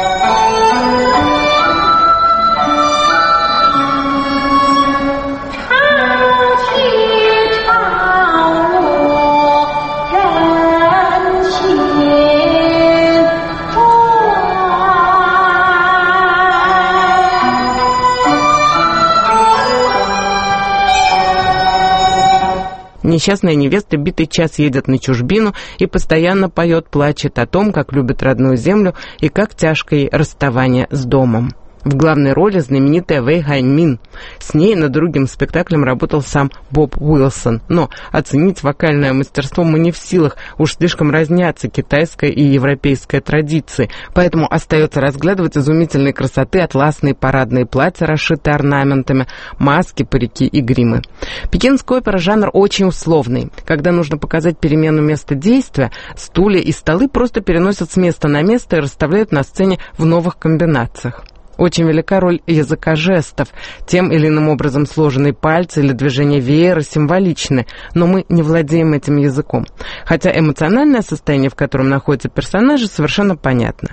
Несчастная невеста битый час едет на чужбину и постоянно поет, плачет о том, как любит родную землю и как тяжко ей расставание с домом. В главной роли знаменитая Вэй Хань Мин. С ней над другим спектаклем работал сам Боб Уилсон. Но оценить вокальное мастерство мы не в силах, уж слишком разнятся китайская и европейская традиции. Поэтому остается разглядывать изумительной красоты атласные парадные платья, расшитые орнаментами, маски, парики и гримы. Пекинская опера — жанр очень условный. Когда нужно показать перемену места действия, стулья и столы просто переносят с места на место и расставляют на сцене в новых комбинациях. Очень велика роль языка жестов. Тем или иным образом сложенные пальцы или движения веера символичны, но мы не владеем этим языком. Хотя эмоциональное состояние, в котором находятся персонажи, совершенно понятно.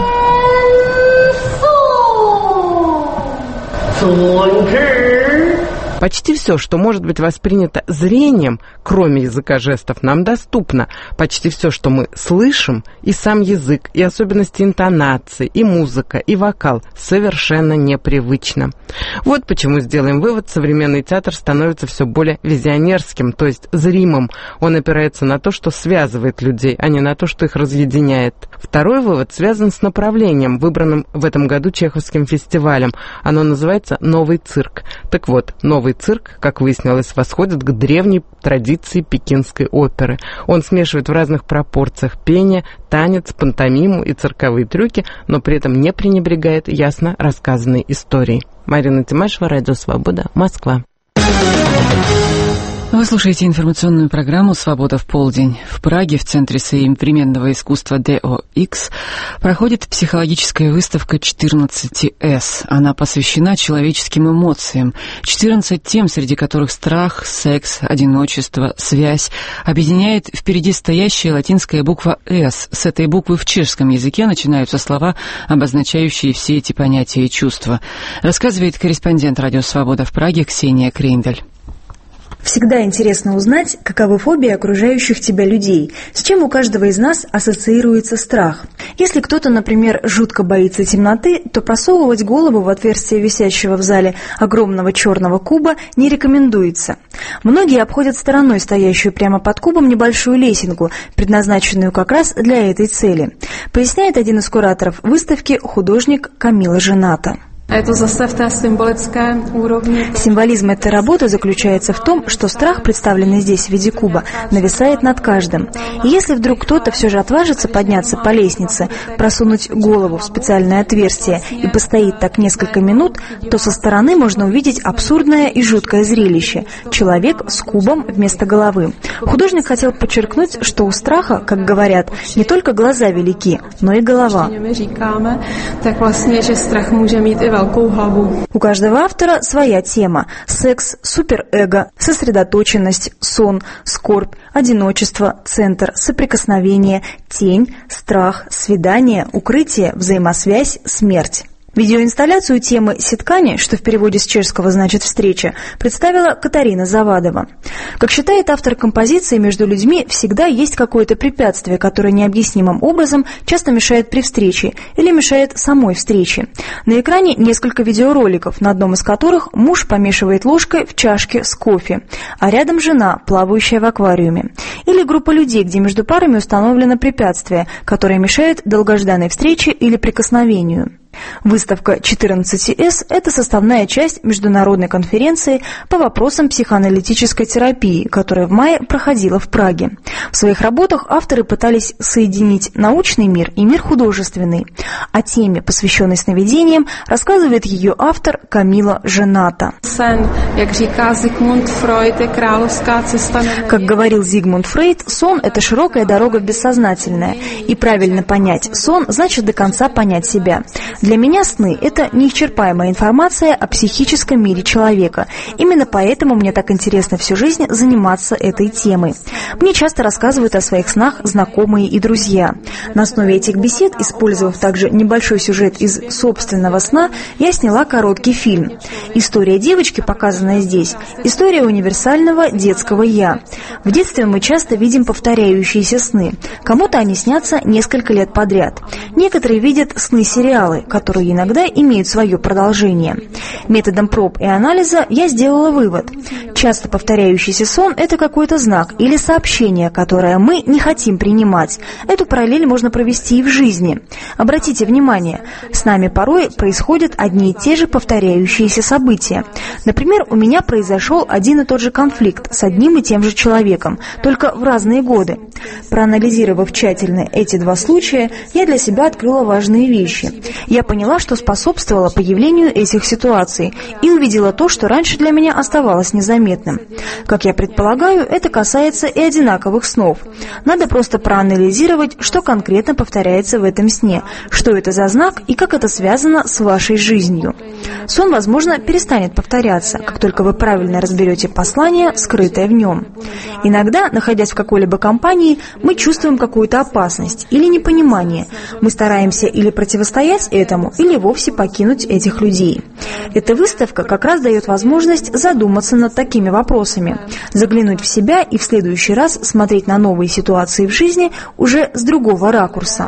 Почти все, что может быть воспринято зрением, кроме языка жестов, нам доступно. Почти все, что мы слышим, и сам язык, и особенности интонации, и музыка, и вокал, совершенно непривычно. Вот почему, сделаем вывод, современный театр становится все более визионерским, то есть зримым. Он опирается на то, что связывает людей, а не на то, что их разъединяет. Второй вывод связан с направлением, выбранным в этом году Чеховским фестивалем. Оно называется «Новый цирк». Так вот, новый цирк, как выяснилось, восходит к древней традиции пекинской оперы. Он смешивает в разных пропорциях пение, танец, пантомиму и цирковые трюки, но при этом не пренебрегает ясно рассказанной историей. Марина Тимашева, Радио Свобода, Москва. Вы слушаете информационную программу «Свобода в полдень». В Праге, в Центре современного искусства DOX, проходит психологическая выставка 14S. Она посвящена человеческим эмоциям. 14 тем, среди которых страх, секс, одиночество, связь, объединяет впереди стоящая латинская буква «С». С этой буквы в чешском языке начинаются слова, обозначающие все эти понятия и чувства. Рассказывает корреспондент «Радио Свобода» в Праге Ксения Крейндель. Всегда интересно узнать, каковы фобии окружающих тебя людей, с чем у каждого из нас ассоциируется страх. Если кто-то, например, жутко боится темноты, то просовывать голову в отверстие висящего в зале огромного черного куба не рекомендуется. Многие обходят стороной стоящую прямо под кубом небольшую лесенку, предназначенную как раз для этой цели, поясняет один из кураторов выставки художник Камила Жената. Символизм этой работы заключается в том, что страх, представленный здесь в виде куба, нависает над каждым. И если вдруг кто-то все же отважится подняться по лестнице, просунуть голову в специальное отверстие и постоит так несколько минут, то со стороны можно увидеть абсурдное и жуткое зрелище – человек с кубом вместо головы. Художник хотел подчеркнуть, что у страха, как говорят, не только глаза велики, но и голова. У каждого автора своя тема – секс, суперэго, сосредоточенность, сон, скорбь, одиночество, центр, соприкосновение, тень, страх, свидание, укрытие, взаимосвязь, смерть. Видеоинсталляцию темы «Ситкани», что в переводе с чешского значит «встреча», представила Катарина Завадова. Как считает автор композиции, между людьми всегда есть какое-то препятствие, которое необъяснимым образом часто мешает при встрече или мешает самой встрече. На экране несколько видеороликов, на одном из которых муж помешивает ложкой в чашке с кофе, а рядом жена, плавающая в аквариуме. Или группа людей, где между парами установлено препятствие, которое мешает долгожданной встрече или прикосновению. Выставка 14С – это составная часть международной конференции по вопросам психоаналитической терапии, которая в мае проходила в Праге. В своих работах авторы пытались соединить научный мир и мир художественный. О теме, посвященной сновидениям, рассказывает ее автор Камила Жената. Как говорил Зигмунд Фрейд, сон – это широкая дорога в бессознательное. И правильно понять сон – значит до конца понять себя. Для меня сны – это неисчерпаемая информация о психическом мире человека. Именно поэтому мне так интересно всю жизнь заниматься этой темой. Мне часто рассказывают о своих снах знакомые и друзья. На основе этих бесед, использовав также небольшой сюжет из собственного сна, я сняла короткий фильм. История девочки, показанная здесь, история универсального детского «я». В детстве мы часто видим повторяющиеся сны. Кому-то они снятся несколько лет подряд. Некоторые видят сны-сериалы, которые иногда имеют свое продолжение. Методом проб и анализа я сделала вывод. Часто повторяющийся сон – это какой-то знак или сообщение, которое мы не хотим принимать. Эту параллель можно провести и в жизни. Обратите внимание, с нами порой происходят одни и те же повторяющиеся события. Например, у меня произошел один и тот же конфликт с одним и тем же человеком, только в разные годы. Проанализировав тщательно эти два случая, я для себя открыла важные вещи. Я поняла, что способствовало появлению этих ситуаций, и увидела то, что раньше для меня оставалось незаметным. Как я предполагаю, это касается и одинаковых снов. Надо просто проанализировать, что конкретно повторяется в этом сне, что это за знак и как это связано с вашей жизнью. Сон, возможно, перестанет повторяться, как только вы правильно разберете послание, скрытое в нем. Иногда, находясь в какой-либо компании, мы чувствуем какую-то опасность или непонимание. Мы стараемся или противостоять этому, или вовсе покинуть этих людей. Эта выставка как раз дает возможность задуматься над такими вопросами, заглянуть в себя и в следующий раз смотреть на новые ситуации в жизни уже с другого ракурса.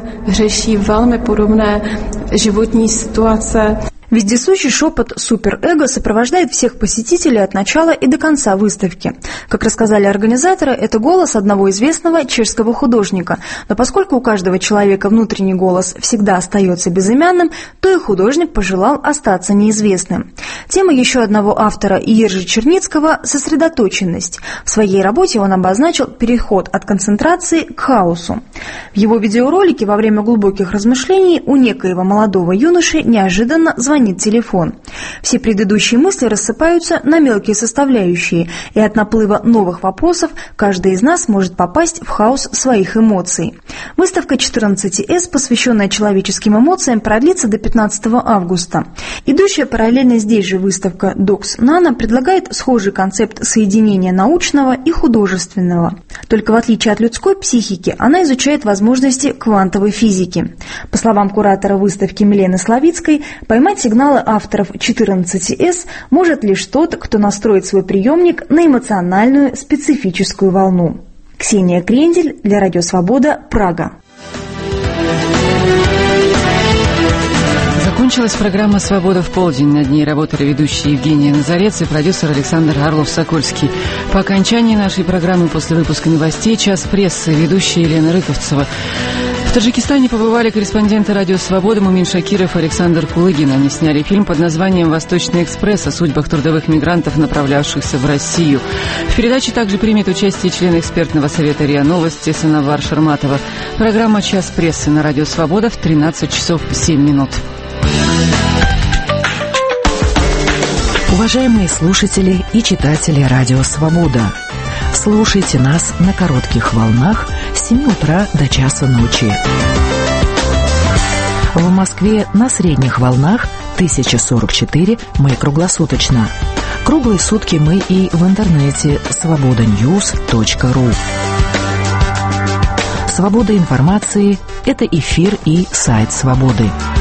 Вездесущий шепот суперэго сопровождает всех посетителей от начала и до конца выставки. Как рассказали организаторы, это голос одного известного чешского художника. Но поскольку у каждого человека внутренний голос всегда остается безымянным, то и художник пожелал остаться неизвестным. Тема еще одного автора Ержи Черницкого – сосредоточенность. В своей работе он обозначил переход от концентрации к хаосу. В его видеоролике во время глубоких размышлений у некоего молодого юноши неожиданно звонит телефон. Все предыдущие мысли рассыпаются на мелкие составляющие, и от наплыва новых вопросов каждый из нас может попасть в хаос своих эмоций. Выставка 14С, посвященная человеческим эмоциям, продлится до 15 августа. Идущая параллельно здесь же выставка Docs Nano предлагает схожий концепт соединения научного и художественного. Только в отличие от людской психики, она изучает возможности квантовой физики. По словам куратора выставки Милены Славицкой, поймать сигналы авторов 14С может лишь тот, кто настроит свой приемник на эмоциональную специфическую волну. Ксения Крендель для Радио Свобода, Прага. Закончилась программа «Свобода в полдень». Над ней работали ведущие Евгения Назарец и продюсер Александр Орлов-Сокольский. По окончании нашей программы после выпуска новостей «Час прессы» ведущая Елена Рыковцева. В Таджикистане побывали корреспонденты «Радио Свобода» Мумин Шакиров и Александр Кулыгин. Они сняли фильм под названием «Восточный экспресс» о судьбах трудовых мигрантов, направлявшихся в Россию. В передаче также примет участие член экспертного совета РИА Новости Санавар Шарматова. Программа «Час прессы» на «Радио Свобода» в 13 часов 7 минут. Уважаемые слушатели и читатели «Радио Свобода», слушайте нас на коротких волнах с 7 утра до часа ночи. В Москве на средних волнах 1044 мы круглосуточно. Круглые сутки мы и в интернете svobodanews.ru. Свобода информации – это эфир и сайт «Свободы».